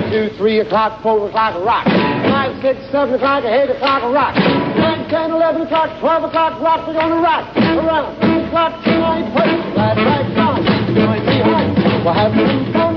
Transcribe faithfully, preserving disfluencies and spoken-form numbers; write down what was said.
two, three o'clock, four o'clock, rock. Five, six, seven o'clock, eight o'clock, rock. Nine, ten, eleven o'clock, twelve o'clock, rock. We're gonna rock around six o'clock tonight. First, right, right, down. Join me high. We'll have some fun.